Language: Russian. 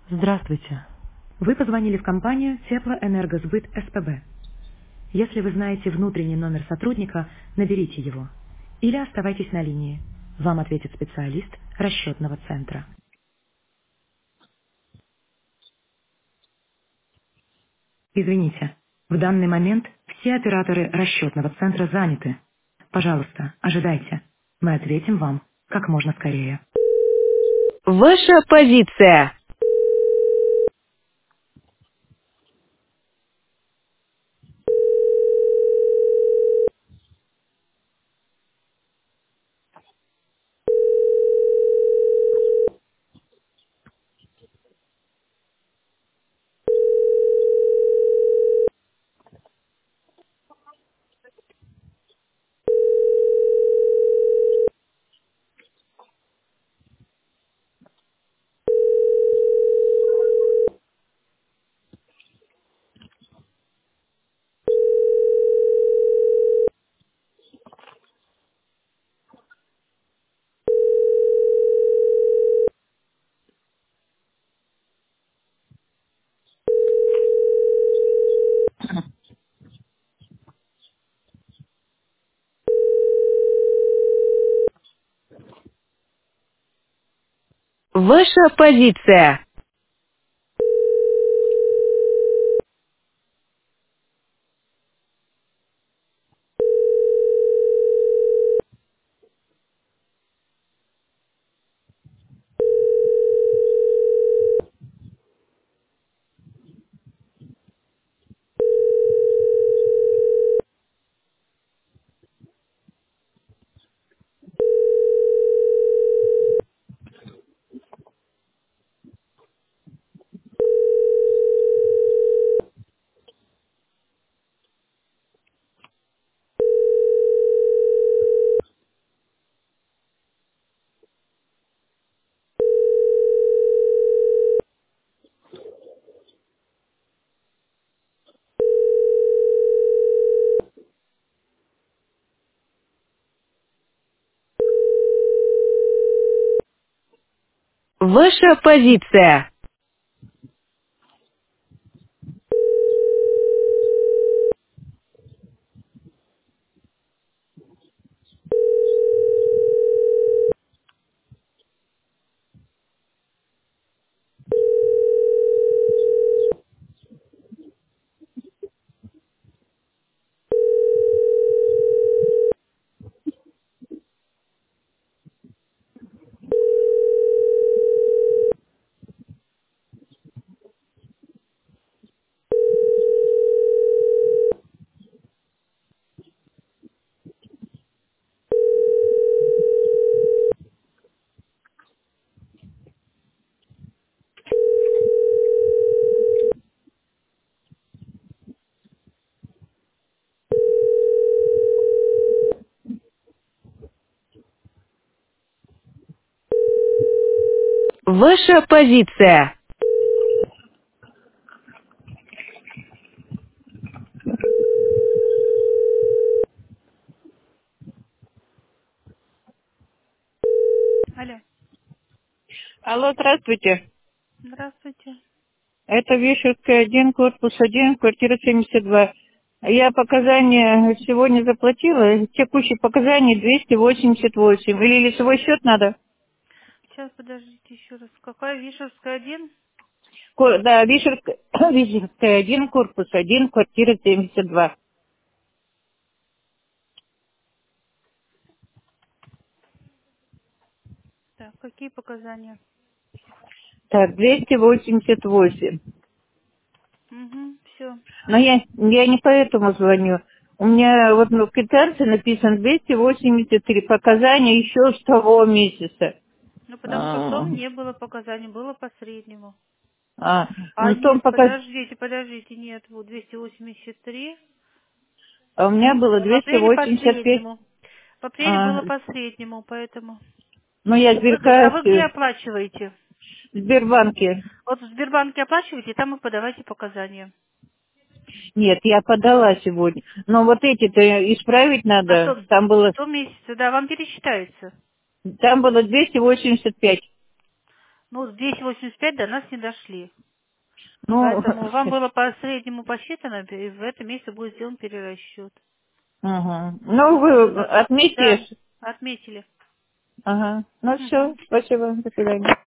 Здравствуйте. Вы позвонили в компанию Теплоэнергосбыт СПБ. Если вы знаете внутренний номер сотрудника, наберите его. Или оставайтесь на линии. Вам ответит специалист расчетного центра. Извините, в данный момент все операторы расчетного центра заняты. Пожалуйста, ожидайте. Мы ответим вам как можно скорее. Ваша позиция. Ваша позиция. Ваша позиция. Ваша позиция. Алло, Алло, здравствуйте. здравствуйте. Это Вишерская, 1, корпус 1, квартира 72. Я показания сегодня заплатила, текущие показания 288. Или лицевой счет надо? Сейчас, подождите еще раз. Какая Вишерская 1? Да, Вишерская, Вишерская 1, корпус 1, квартира 72. Так, какие показания? Так, 288. Угу, все. Но я не поэтому звоню. У меня вот в квитанции написано 283 показания еще с того месяца. Ну, потому что в А, том не было показаний, было по среднему. А, ну, в том нет, пока... подождите, нет, вот 283. А у меня было В апреле по 285. среднему. В апреле А, было по среднему, поэтому. ну, я А вы где Сберкассы оплачиваете? в Сбербанке. Вот в Сбербанке оплачиваете, там и подавайте показания. Нет, я подала сегодня. Но вот эти-то исправить А надо. то в том месяце, да, вам пересчитается. Там было 285. Ну, 285 до нас не дошли. Ну, Поэтому вам было по среднему посчитано, и в этом месяце будет сделан перерасчет. ага. Ну, вы Да, отметьте. отметили. Ага. Ну, все, Мгм. спасибо, до свидания.